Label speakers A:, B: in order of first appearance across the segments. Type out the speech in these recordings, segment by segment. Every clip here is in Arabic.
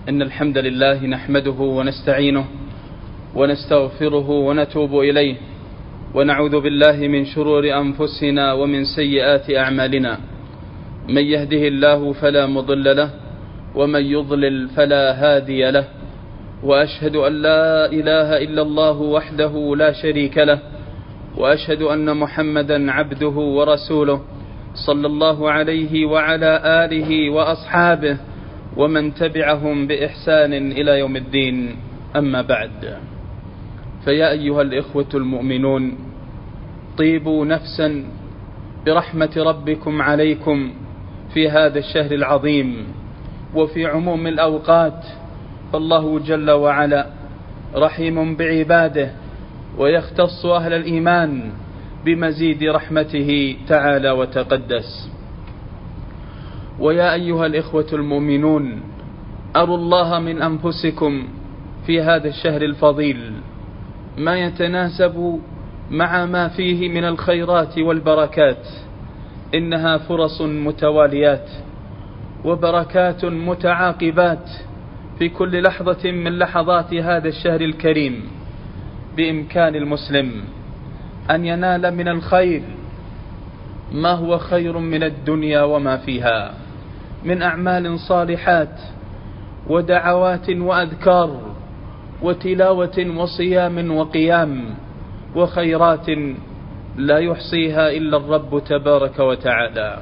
A: إن الحمد لله نحمده ونستعينه ونستغفره ونتوب إليه، ونعوذ بالله من شرور أنفسنا ومن سيئات أعمالنا. من يهده الله فلا مضل له، ومن يضلل فلا هادي له، وأشهد أن لا إله إلا الله وحده لا شريك له، وأشهد أن محمدا عبده ورسوله صلى الله عليه وعلى آله وأصحابه ومن تبعهم بإحسان إلى يوم الدين. أما بعد، فيا أيها الإخوة المؤمنون، طيبوا نفسا برحمة ربكم عليكم في هذا الشهر العظيم وفي عموم الأوقات، فالله جل وعلا رحيم بعباده، ويختص أهل الإيمان بمزيد رحمته تعالى وتقدس. ويا أيها الإخوة المؤمنون، أروا الله من أنفسكم في هذا الشهر الفضيل ما يتناسب مع ما فيه من الخيرات والبركات. إنها فرص متواليات وبركات متعاقبات في كل لحظة من لحظات هذا الشهر الكريم. بإمكان المسلم أن ينال من الخير ما هو خير من الدنيا وما فيها من أعمال صالحات ودعوات وأذكار وتلاوة وصيام وقيام وخيرات لا يحصيها إلا الرب تبارك وتعالى.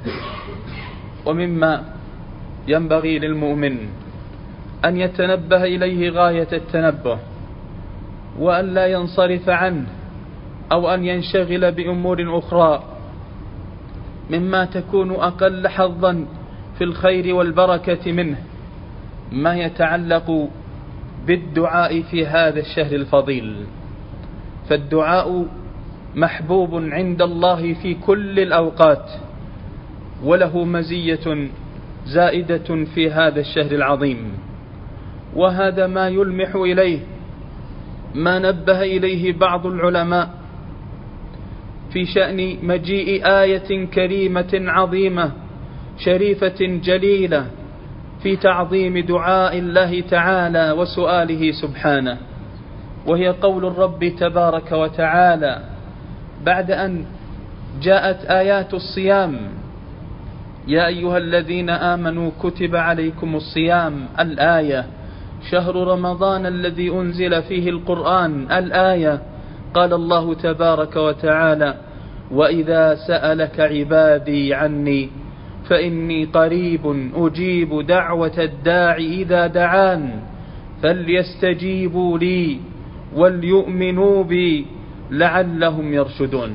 A: ومما ينبغي للمؤمن أن يتنبه إليه غاية التنبه، وأن لا ينصرف عنه أو أن ينشغل بأمور أخرى مما تكون أقل حظا في الخير والبركة منه، ما يتعلق بالدعاء في هذا الشهر الفضيل. فالدعاء محبوب عند الله في كل الأوقات، وله مزية زائدة في هذا الشهر العظيم. وهذا ما يلمح إليه ما نبه إليه بعض العلماء في شأن مجيء آية كريمة عظيمة شريفة جليلة في تعظيم دعاء الله تعالى وسؤاله سبحانه، وهي قول الرب تبارك وتعالى بعد أن جاءت آيات الصيام: يا أيها الذين آمنوا كتب عليكم الصيام الآية، شهر رمضان الذي أنزل فيه القرآن الآية. قال الله تبارك وتعالى: وإذا سألك عبادي عني فإني قريب أجيب دعوة الداعي إذا دعان فليستجيبوا لي وليؤمنوا بي لعلهم يرشدون.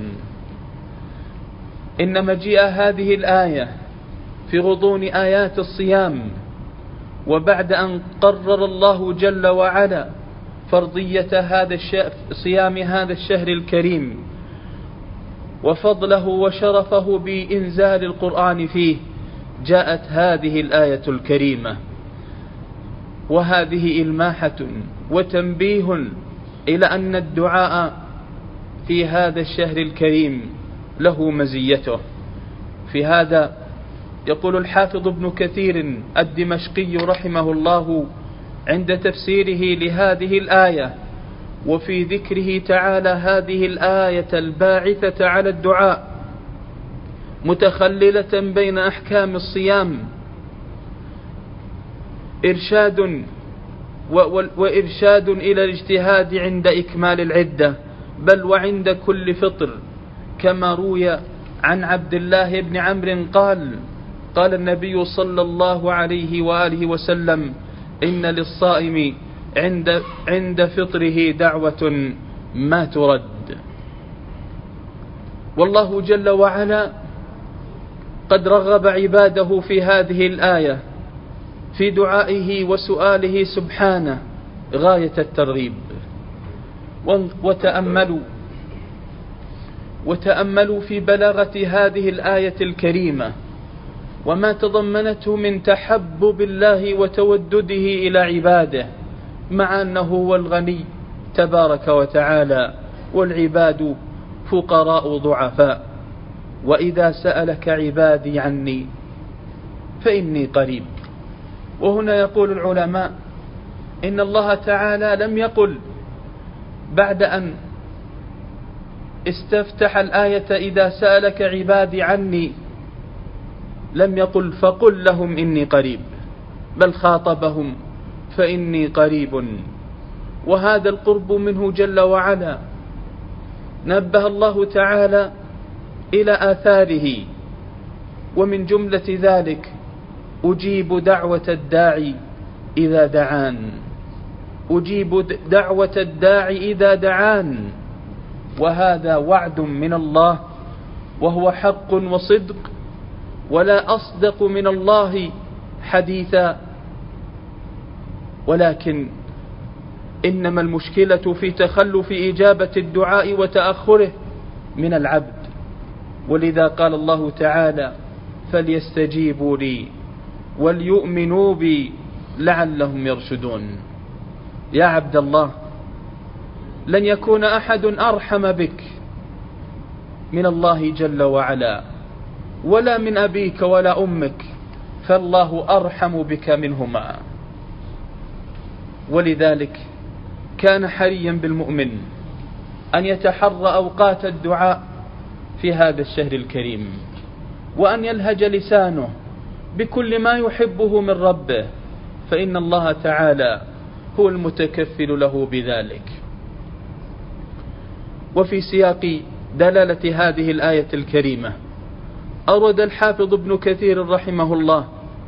A: إن مجيء هذه الآية في غضون آيات الصيام، وبعد أن قرر الله جل وعلا فرضية صيام هذا الشهر الكريم وفضله وشرفه بإنزال القرآن فيه، جاءت هذه الآية الكريمة، وهذه إلماحة وتنبيه إلى أن الدعاء في هذا الشهر الكريم له مزيته. في هذا يقول الحافظ ابن كثير الدمشقي رحمه الله عند تفسيره لهذه الآية وفي ذكره تعالى هذه الآية الباعثة على الدعاء متخللة بين أحكام الصيام وإرشاد إلى الاجتهاد عند إكمال العدة، بل وعند كل فطر، كما روي عن عبد الله بن عمرو قال النبي صلى الله عليه وآله وسلم: إن للصائم عند فطره دعوة ما ترد. والله جل وعلا قد رغب عباده في هذه الآية في دعائه وسؤاله سبحانه غاية الترغيب. وتأملوا في بلاغة هذه الآية الكريمة وما تضمنته من تحبب الله وتودده إلى عباده، مع أنه هو الغني تبارك وتعالى والعباد فقراء ضعفاء. وإذا سألك عبادي عني فإني قريب. وهنا يقول العلماء إن الله تعالى لم يقل بعد أن استفتح الآية إذا سألك عبادي عني، لم يقل فقل لهم إني قريب، بل خاطبهم فإني قريب، وهذا القرب منه جل وعلا. نبه الله تعالى إلى آثاره، ومن جملة ذلك أجيب دعوة الداعي إذا دعان، أجيب دعوة الداعي إذا دعان، وهذا وعد من الله وهو حق وصدق، ولا أصدق من الله حديثا. ولكن إنما المشكلة في تخلف إجابة الدعاء وتأخره من العبد، ولذا قال الله تعالى فليستجيبوا لي وليؤمنوا بي لعلهم يرشدون. يا عبد الله، لن يكون أحد أرحم بك من الله جل وعلا، ولا من أبيك ولا أمك، فالله أرحم بك منهما. ولذلك كان حريا بالمؤمن أن يتحرى أوقات الدعاء في هذا الشهر الكريم، وأن يلهج لسانه بكل ما يحبه من ربه، فإن الله تعالى هو المتكفل له بذلك. وفي سياق دلالة هذه الآية الكريمة أورد الحافظ ابن كثير رحمه الله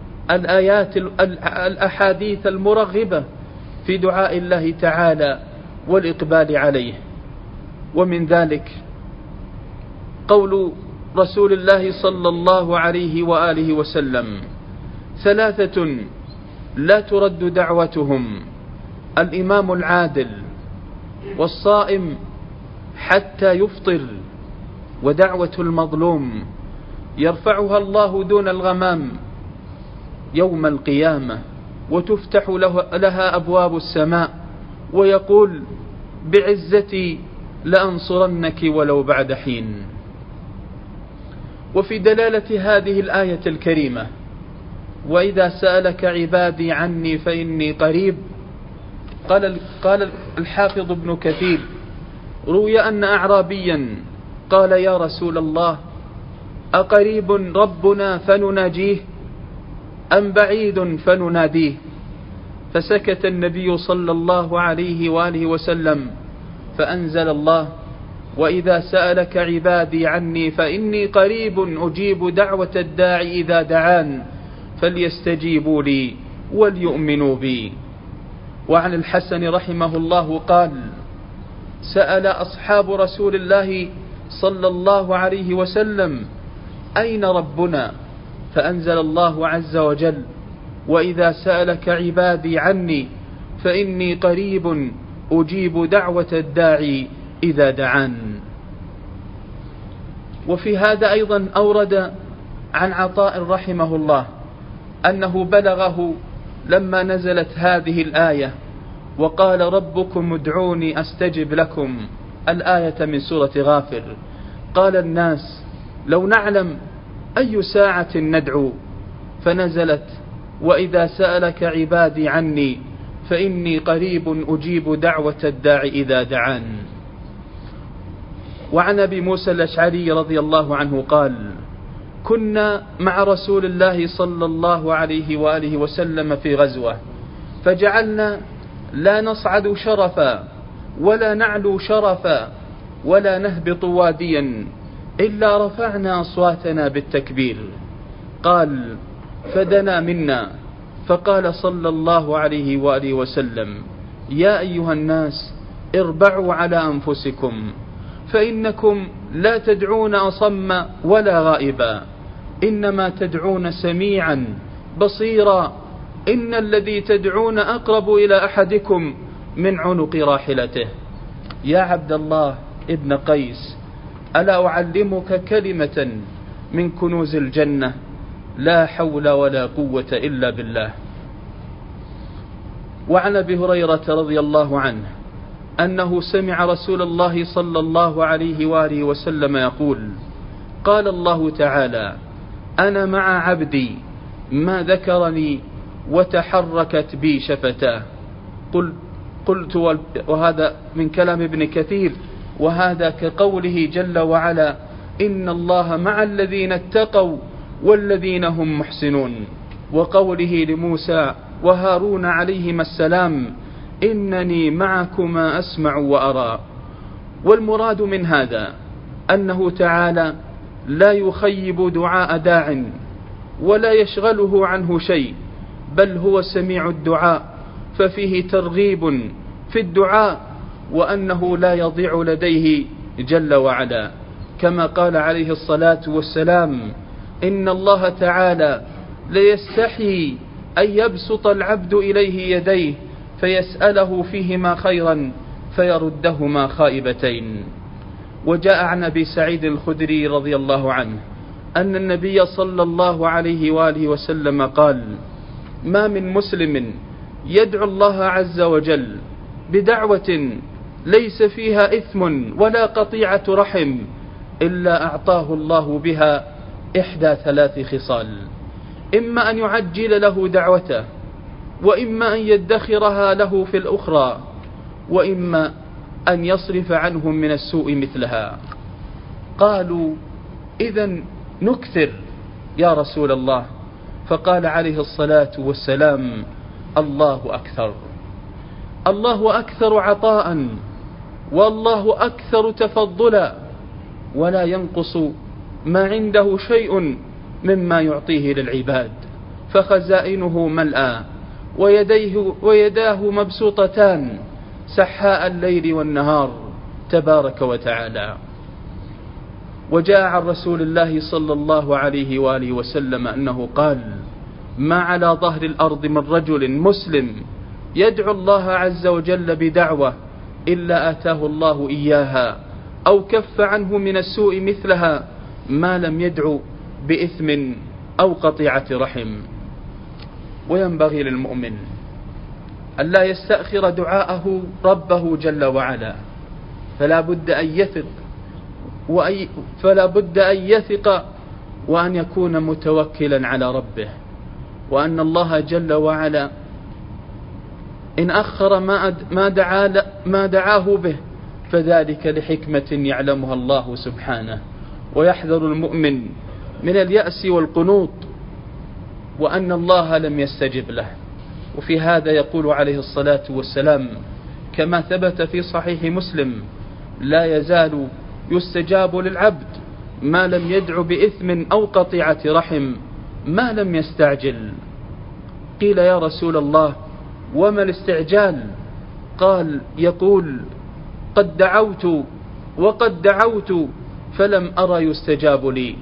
A: الأحاديث المرغبة في دعاء الله تعالى والإقبال عليه. ومن ذلك قول رسول الله صلى الله عليه وآله وسلم: ثلاثة لا ترد دعوتهم: الإمام العادل، والصائم حتى يفطر، ودعوة المظلوم يرفعها الله دون الغمام يوم القيامة، وتفتح لها أبواب السماء، ويقول: بعزتي لأنصرنك ولو بعد حين. وفي دلالة هذه الآية الكريمة: وإذا سألك عبادي عني فإني قريب، قال الحافظ ابن كثير: روي أن أعرابيا قال: يا رسول الله، أقريب ربنا فنناجيه أم بعيد فنناديه؟ فسكت النبي صلى الله عليه وآله وسلم، فأنزل الله: وإذا سألك عبادي عني فإني قريب أجيب دعوة الداعي إذا دعان فليستجيبوا لي وليؤمنوا بي. وعن الحسن رحمه الله قال: سأل أصحاب رسول الله صلى الله عليه وسلم: أين ربنا؟ فأنزل الله عز وجل: وإذا سألك عبادي عني فإني قريب أجيب دعوة الداعي إذا دعان. وفي هذا أيضا أورد عن عطاء رحمه الله أنه بلغه لما نزلت هذه الآية: وقال ربكم ادعوني أستجب لكم، الآية من سورة غافر، قال الناس: لو نعلم أي ساعة ندعو، فنزلت: وإذا سألك عبادي عني فإني قريب أجيب دعوة الداعي إذا دعان. وعن أبي موسى الأشعري رضي الله عنه قال: كنا مع رسول الله صلى الله عليه وآله وسلم في غزوة، فجعلنا لا نصعد شرفا ولا نعلو شرفا ولا نهبط واديا إلا رفعنا أصواتنا بالتكبير. قال: فدنا منا فقال صلى الله عليه وآله وسلم: يا أيها الناس اربعوا على أنفسكم، فإنكم لا تدعون أصم ولا غائبا، إنما تدعون سميعا بصيرا، إن الذي تدعون أقرب إلى أحدكم من عنق راحلته. يا عبد الله ابن قيس، ألا أعلمك كلمة من كنوز الجنة: لا حول ولا قوة إلا بالله. وعن أبي هريرة رضي الله عنه أنه سمع رسول الله صلى الله عليه وآله وسلم يقول: قال الله تعالى: أنا مع عبدي ما ذكرني وتحركت بي شفتاه. قلت وهذا من كلام ابن كثير، وهذا كقوله جل وعلا: إن الله مع الذين اتقوا والذين هم محسنون، وقوله لموسى وهارون عليهما السلام: إنني معكما أسمع وأرى. والمراد من هذا أنه تعالى لا يخيب دعاء داع ولا يشغله عنه شيء، بل هو سميع الدعاء، ففيه ترغيب في الدعاء، وأنه لا يضيع لديه جل وعلا، كما قال عليه الصلاة والسلام: إن الله تعالى ليستحيي أن يبسط العبد إليه يديه فيسأله فيهما خيرا فيردهما خائبتين. وجاء عن أبي سعيد الخدري رضي الله عنه أن النبي صلى الله عليه وآله وسلم قال: ما من مسلم يدعو الله عز وجل بدعوة ليس فيها إثم ولا قطيعة رحم إلا أعطاه الله بها إحدى ثلاث خصال: إما أن يعجل له دعوته، وإما أن يدخرها له في الأخرى، وإما أن يصرف عنهم من السوء مثلها. قالوا: إذن نكثر يا رسول الله؟ فقال عليه الصلاة والسلام: الله أكثر، الله أكثر عطاء، والله أكثر تفضلا، ولا ينقص ما عنده شيء مما يعطيه للعباد، فخزائنه ملأى ويداه مبسوطتان سحاء الليل والنهار تبارك وتعالى. وجاء عن رسول الله صلى الله عليه وآله وسلم أنه قال: ما على ظهر الأرض من رجل مسلم يدعو الله عز وجل بدعوة إلا آتاه الله إياها أو كف عنه من السوء مثلها، ما لم يدعو بإثم أو قطيعة رحم. وينبغي للمؤمن أن لا يستأخر دعاءه ربه جل وعلا، فلا بد أن يثق وأن يكون متوكلا على ربه، وأن الله جل وعلا إن أخر ما دعاه به فذلك لحكمة يعلمها الله سبحانه. ويحذر المؤمن من اليأس والقنوط وأن الله لم يستجب له. وفي هذا يقول عليه الصلاة والسلام كما ثبت في صحيح مسلم: لا يزال يستجاب للعبد ما لم يدع بإثم أو قطيعة رحم ما لم يستعجل. قيل: يا رسول الله وما الاستعجال؟ قال: يقول: قد دعوت وقد دعوت فلم أرى يستجاب لي،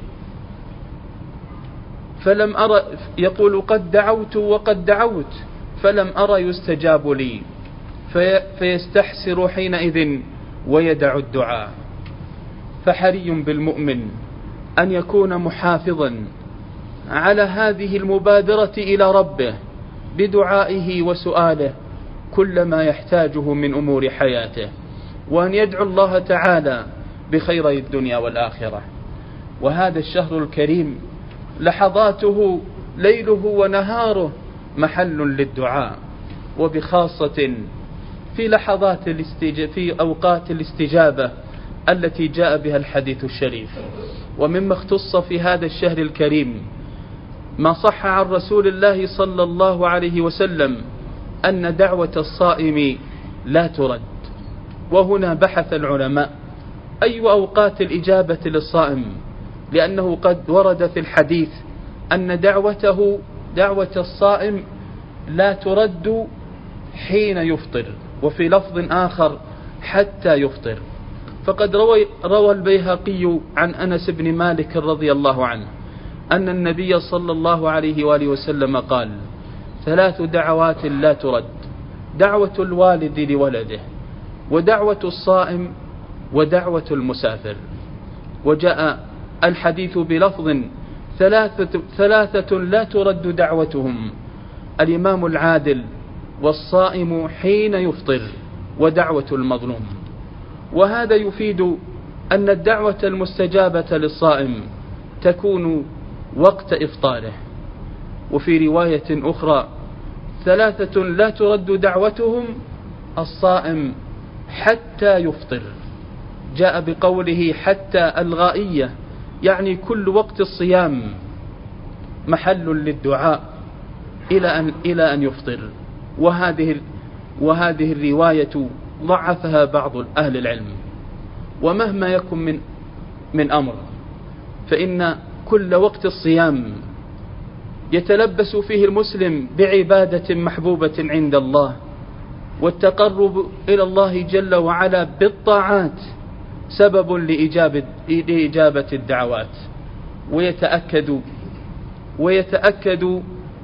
A: يقول: قد دعوت وقد دعوت فلم أرى يستجاب لي، فيستحسر حينئذ ويدع الدعاء. فحري بالمؤمن أن يكون محافظا على هذه المبادرة إلى ربه بدعائه وسؤاله كل ما يحتاجه من أمور حياته، وأن يدعو الله تعالى بخيري الدنيا والآخرة. وهذا الشهر الكريم لحظاته ليله ونهاره محل للدعاء، وبخاصة في أوقات الاستجابة التي جاء بها الحديث الشريف. ومما اختص في هذا الشهر الكريم ما صح عن رسول الله صلى الله عليه وسلم أن دعوة الصائم لا ترد. وهنا بحث العلماء أي أوقات الإجابة للصائم، لأنه قد ورد في الحديث أن دعوة الصائم لا ترد حين يفطر، وفي لفظ آخر حتى يفطر. فقد روى البيهقي عن أنس بن مالك رضي الله عنه أن النبي صلى الله عليه وآله وسلم قال: 3 دعوات لا ترد: دعوة الوالد لولده، ودعوة الصائم، ودعوة المسافر. وجاء الحديث بلفظ: 3 لا ترد دعوتهم: الإمام العادل، والصائم حين يفطر، ودعوة المظلوم. وهذا يفيد أن الدعوة المستجابة للصائم تكون وقت إفطاره. وفي رواية أخرى ثلاثة لا ترد دعوتهم: الصائم حتى يفطر. جاء بقوله حتى الغائية، يعني كل وقت الصيام محل للدعاء إلى أن يفطر. وهذه الرواية ضعفها بعض أهل العلم. ومهما يكن من أمر، فإن كل وقت الصيام يتلبس فيه المسلم بعبادة محبوبة عند الله، والتقرب إلى الله جل وعلا بالطاعات سبب لإجابة الدعوات. ويتأكد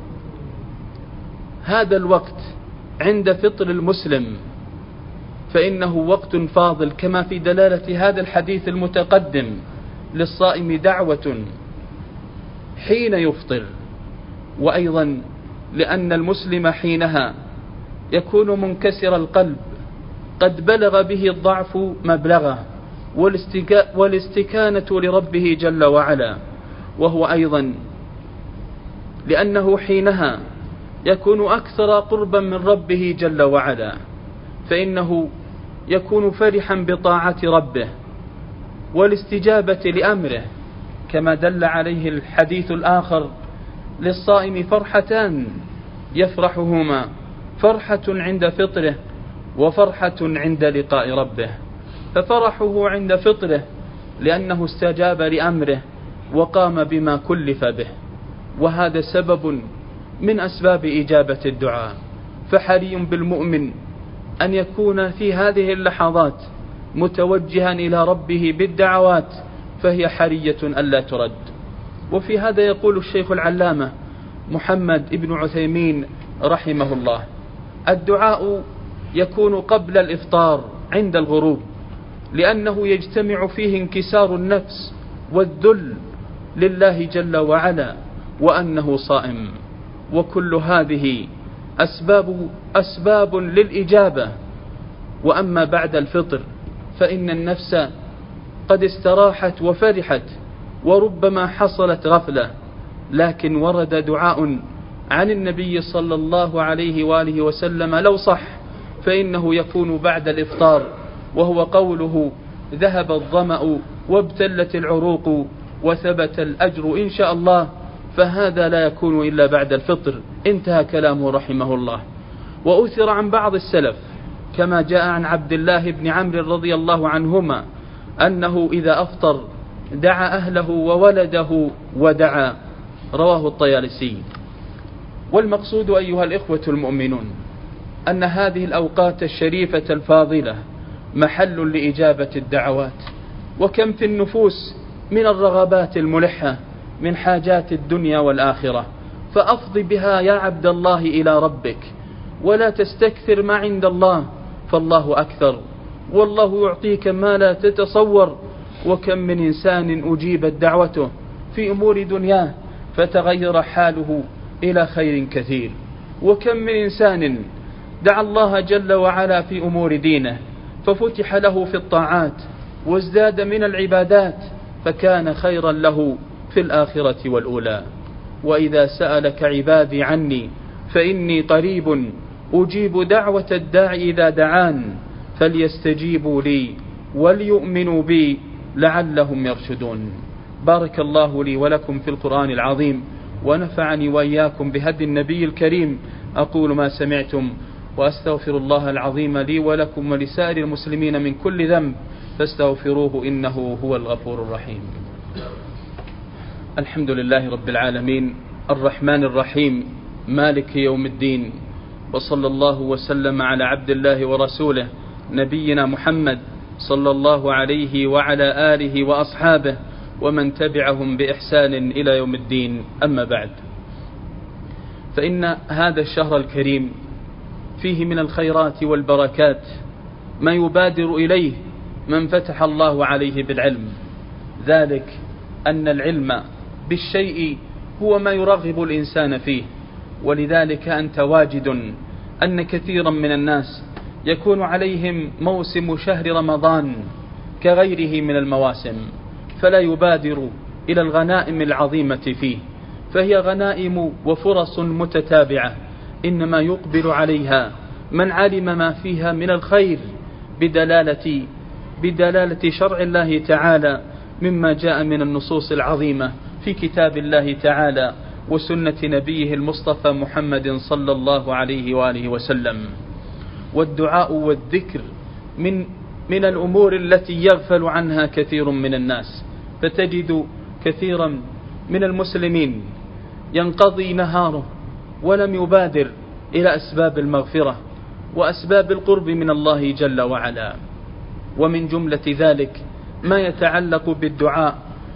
A: هذا الوقت عند فطر المسلم، فإنه وقت فاضل، كما في دلالة هذا الحديث المتقدم: للصائم دعوة حين يفطر. وأيضا لأن المسلم حينها يكون منكسر القلب، قد بلغ به الضعف مبلغه، والاستكانة لربه جل وعلا. وهو أيضا لأنه حينها يكون أكثر قربا من ربه جل وعلا، فإنه يكون فرحا بطاعة ربه والاستجابة لأمره، كما دل عليه الحديث الآخر: للصائم فرحتان يفرحهما، فرحة عند فطره وفرحة عند لقاء ربه. ففرحه عند فطره لأنه استجاب لأمره وقام بما كلف به، وهذا سبب من أسباب إجابة الدعاء. فحري بالمؤمن أن يكون في هذه اللحظات متوجها إلى ربه بالدعوات، فهي حرية ألا ترد. وفي هذا يقول الشيخ العلامة محمد ابن عثيمين رحمه الله: الدعاء يكون قبل الإفطار عند الغروب، لأنه يجتمع فيه انكسار النفس والذل لله جل وعلا وأنه صائم. وكل هذه أسباب للإجابة. وأما بعد الفطر فإن النفس قد استراحت وفرحت، وربما حصلت غفلة، لكن ورد دعاء عن النبي صلى الله عليه وآله وسلم لو صح فإنه يكون بعد الإفطار، وهو قوله: ذهب الظمأ وابتلت العروق وثبت الأجر إن شاء الله. فهذا لا يكون إلا بعد الفطر. انتهى كلامه رحمه الله. وأثر عن بعض السلف كما جاء عن عبد الله بن عمرو رضي الله عنهما أنه إذا أفطر دعا أهله وولده ودعا، رواه الطيالسي. والمقصود أيها الإخوة المؤمنون أن هذه الأوقات الشريفة الفاضلة محل لإجابة الدعوات. وكم في النفوس من الرغبات الملحة من حاجات الدنيا والآخرة، فأفض بها يا عبد الله إلى ربك، ولا تستكثر ما عند الله، فالله أكثر، والله يعطيك ما لا تتصور. وكم من إنسان أجيبت دعوته في أمور دنياه فتغير حاله إلى خير كثير، وكم من إنسان دعا الله جل وعلا في أمور دينه ففتح له في الطاعات وازداد من العبادات، فكان خيرا له في الآخرة والأولى. وإذا سألك عبادي عني فإني قريب أجيب دعوة الداعي إذا دعان، فليستجيبوا لي وليؤمنوا بي لعلهم يرشدون. بارك الله لي ولكم في القرآن العظيم، ونفعني وإياكم بهدي النبي الكريم. أقول ما سمعتم، وأستغفر الله العظيم لي ولكم ولسائر المسلمين من كل ذنب، فاستغفروه إنه هو الغفور الرحيم. الحمد لله رب العالمين، الرحمن الرحيم، مالك يوم الدين، وصلى الله وسلم على عبد الله ورسوله نبينا محمد صلى الله عليه وعلى آله وأصحابه ومن تبعهم بإحسان إلى يوم الدين. أما بعد، فإن هذا الشهر الكريم فيه من الخيرات والبركات ما يبادر إليه من فتح الله عليه بالعلم، ذلك أن العلم بالشيء هو ما يرغب الإنسان فيه. ولذلك أنت واجد أن كثيرا من الناس يكون عليهم موسم شهر رمضان كغيره من المواسم، فلا يبادر إلى الغنائم العظيمة فيه، فهي غنائم وفرص متتابعة إنما يقبل عليها من علم ما فيها من الخير بدلالة شرع الله تعالى مما جاء من النصوص العظيمة في كتاب الله تعالى وسنة نبيه المصطفى محمد صلى الله عليه وآله وسلم. والدعاء والذكر من الأمور التي يغفل عنها كثير من الناس، فتجد كثيرا من المسلمين ينقضي نهاره ولم يبادر إلى أسباب المغفرة وأسباب القرب من الله جل وعلا. ومن جملة ذلك ما يتعلق بالدعاء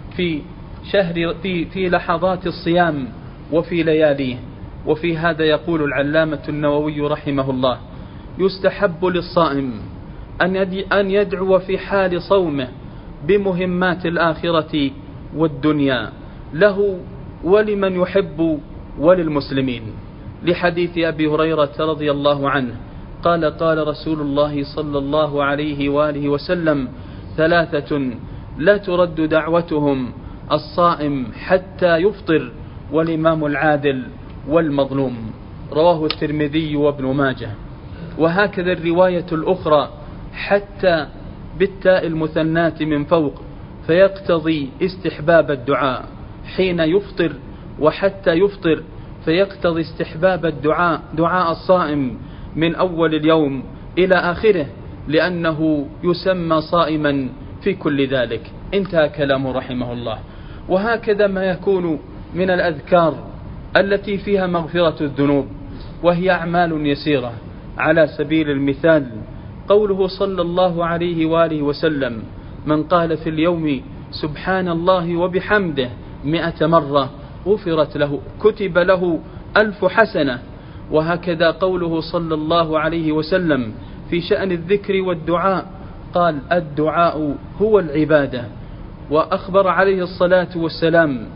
A: في لحظات الصيام وفي لياليه. وفي هذا يقول العلامة النووي رحمه الله: يستحب للصائم أن يدعو في حال صومه بمهمات الآخرة والدنيا له ولمن يحب وللمسلمين، لحديث أبي هريرة رضي الله عنه قال: قال رسول الله صلى الله عليه وآله وسلم: 3 لا ترد دعوتهم: الصائم حتى يفطر، والإمام العادل، والمظلوم. رواه الترمذي وابن ماجه. وهكذا الرواية الأخرى حتى بالتاء المثنات من فوق، فيقتضي استحباب الدعاء حين يفطر، وحتى يفطر فيقتضي استحباب الدعاء، دعاء الصائم من أول اليوم إلى آخره، لأنه يسمى صائما في كل ذلك. انتهى كلامه رحمه الله. وهكذا ما يكون من الأذكار التي فيها مغفرة الذنوب، وهي أعمال يسيرة. على سبيل المثال قوله صلى الله عليه وآله وسلم: من قال في اليوم سبحان الله وبحمده 100 مرة غفرت له، كتب له 1000 حسنة. وهكذا قوله صلى الله عليه وسلم في شأن الذكر والدعاء قال: الدعاء هو العبادة. وأخبر عليه الصلاة والسلام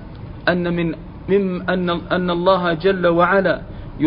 A: أن الله جل وعلا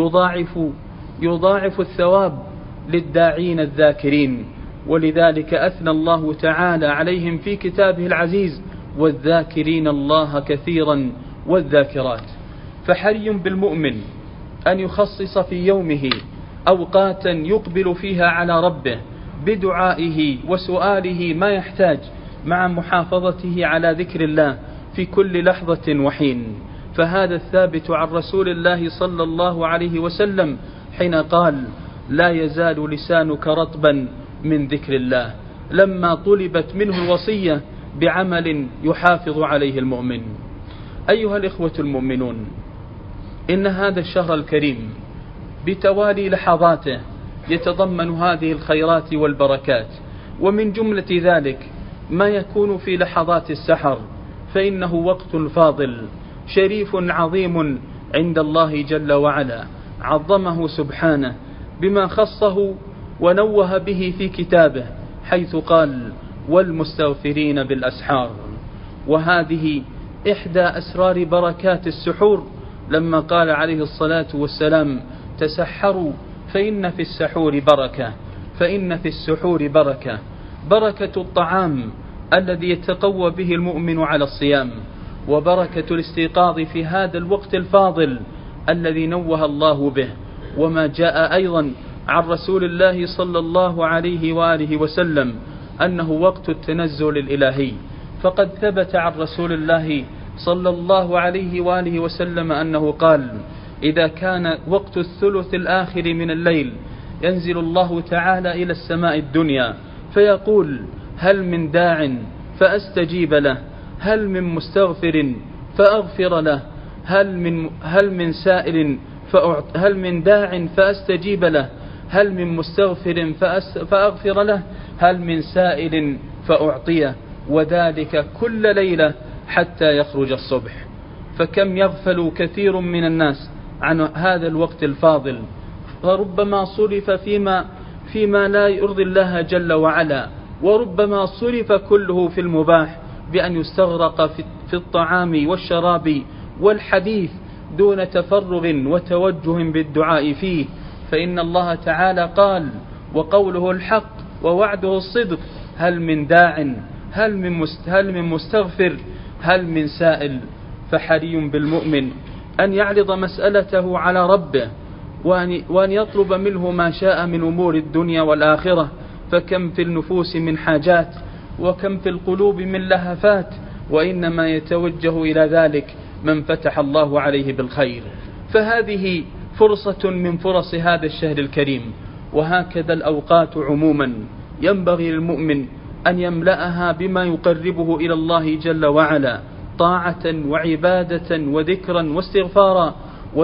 A: يضاعف الثواب للداعين الذاكرين، ولذلك أثنى الله تعالى عليهم في كتابه العزيز: والذاكرين الله كثيرا والذاكرات. فحري بالمؤمن أن يخصص في يومه أوقاتا يقبل فيها على ربه بدعائه وسؤاله ما يحتاج، مع محافظته على ذكر الله في كل لحظة وحين. فهذا الثابت عن رسول الله صلى الله عليه وسلم حين قال: لا يزال لسانك رطبا من ذكر الله، لما طلبت منه الوصية بعمل يحافظ عليه المؤمن. أيها الإخوة المؤمنون، إن هذا الشهر الكريم بتوالي لحظاته يتضمن هذه الخيرات والبركات، ومن جملة ذلك ما يكون في لحظات السحر، فإنه وقت فاضل شريف عظيم عند الله جل وعلا، عظمه سبحانه بما خصه ونوه به في كتابه، حيث قال: والمستغفرين بالأسحار. وهذه إحدى أسرار بركات السحور، لما قال عليه الصلاة والسلام: تسحروا فإن في السحور بركة، فإن في السحور بركة، بركة الطعام الذي يتقوى به المؤمن على الصيام، وبركة الاستيقاظ في هذا الوقت الفاضل الذي نوه الله به. وما جاء أيضا عن رسول الله صلى الله عليه وآله وسلم أنه وقت التنزل الإلهي، فقد ثبت عن رسول الله صلى الله عليه وآله وسلم أنه قال: إذا كان وقت الثلث الآخر من الليل ينزل الله تعالى إلى السماء الدنيا فيقول: هل من داع فأستجيب له، هل من مستغفر فأغفر له، هل من سائل هل من داع فأستجيب له، هل من مستغفر فأغفر له، هل من سائل فأعطيه، وذلك كل ليلة حتى يخرج الصبح. فكم يغفل كثير من الناس عن هذا الوقت الفاضل، وربما صرف فيما لا يرضي الله جل وعلا، وربما صرف كله في المباح، بأن يستغرق في الطعام والشراب والحديث دون تفرغ وتوجه بالدعاء فيه. فإن الله تعالى قال: وقوله الحق ووعده الصدق، هل من داع، هل من مستغفر، هل من سائل. فحري بالمؤمن أن يعرض مسألته على ربه وأن يطلب منه ما شاء من أمور الدنيا والآخرة، فكم في النفوس من حاجات وكم في القلوب من لهفات، وإنما يتوجه إلى ذلك من فتح الله عليه بالخير. فهذه فرصة من فرص هذا الشهر الكريم، وهكذا الأوقات عموما ينبغي للمؤمن أن يملأها بما يقربه إلى الله جل وعلا، طاعة وعبادة وذكرا واستغفارا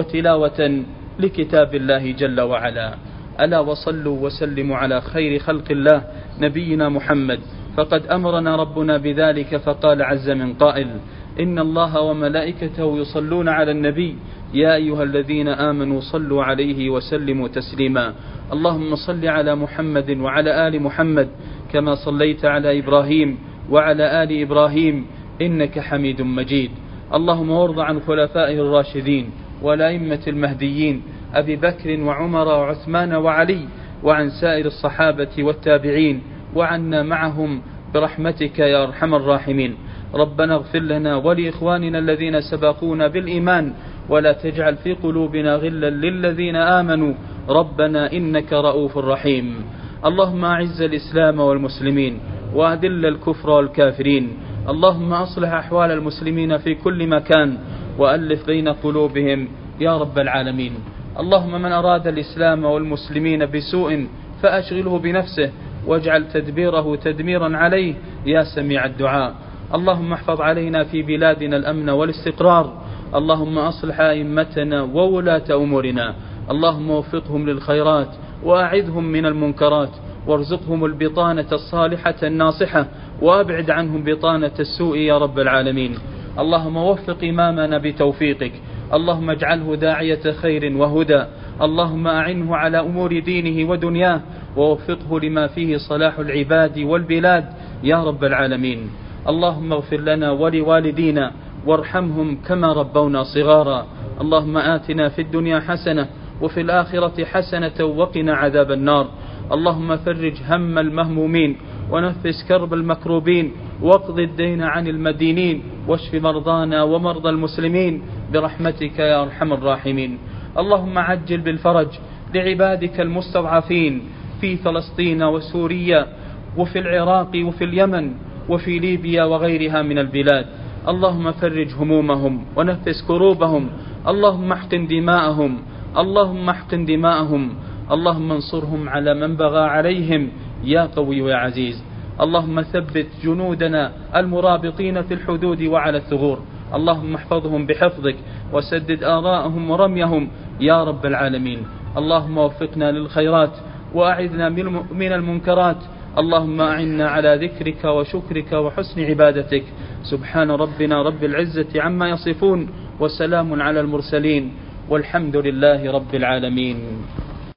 A: وتلاوة لكتاب الله جل وعلا. ألا وصلوا وسلموا على خير خلق الله نبينا محمد، فقد أمرنا ربنا بذلك، فقال عز من قائل: إن الله وملائكته يصلون على النبي يا أيها الذين آمنوا صلوا عليه وسلموا تسليما. اللهم صل على محمد وعلى آل محمد كما صليت على إبراهيم وعلى آل إبراهيم إنك حميد مجيد. اللهم وارض عن خلفائه الراشدين والأئمة المهديين أبي بكر وعمر وعثمان وعلي، وعن سائر الصحابة والتابعين، وعنا معهم برحمتك يا أرحم الراحمين. ربنا اغفر لنا ولإخواننا الذين سبقونا بالإيمان، ولا تجعل في قلوبنا غلا للذين آمنوا ربنا إنك رؤوف رحيم. اللهم أعز الإسلام والمسلمين وأذل الكفر والكافرين. اللهم أصلح أحوال المسلمين في كل مكان وألف بين قلوبهم يا رب العالمين. اللهم من أراد الإسلام والمسلمين بسوء فأشغله بنفسه واجعل تدبيره تدميرا عليه يا سميع الدعاء. اللهم احفظ علينا في بلادنا الأمن والاستقرار. اللهم أصلح أئمتنا وولاة أمورنا. اللهم وفقهم للخيرات وأعذهم من المنكرات، وارزقهم البطانة الصالحة الناصحة، وأبعد عنهم بطانة السوء يا رب العالمين. اللهم وفق إمامنا بتوفيقك. اللهم اجعله داعية خير وهدى. اللهم أعنه على أمور دينه ودنياه، ووفقه لما فيه صلاح العباد والبلاد يا رب العالمين. اللهم اغفر لنا ولوالدينا وارحمهم كما ربونا صغارا. اللهم آتنا في الدنيا حسنة وفي الآخرة حسنة وقنا عذاب النار. اللهم فرج هم المهمومين ونفس كرب المكروبين، واقض الدين عن المدينين، واشف مرضانا ومرضى المسلمين برحمتك يا أرحم الراحمين. اللهم عجل بالفرج لعبادك المستضعفين في فلسطين وسوريا وفي العراق وفي اليمن وفي ليبيا وغيرها من البلاد. اللهم فرج همومهم ونفس كروبهم. اللهم احقن دماءهم. اللهم احقن دماءهم. اللهم انصرهم على من بغى عليهم يا قوي يا عزيز. اللهم ثبت جنودنا المرابطين في الحدود وعلى الثغور. اللهم احفظهم بحفظك وسدد آراءهم ورميهم يا رب العالمين. اللهم وفقنا للخيرات وأعذنا من المنكرات. اللهم أعنا على ذكرك وشكرك وحسن عبادتك. سبحان ربنا رب العزة عما يصفون، وسلام على المرسلين، والحمد لله رب العالمين.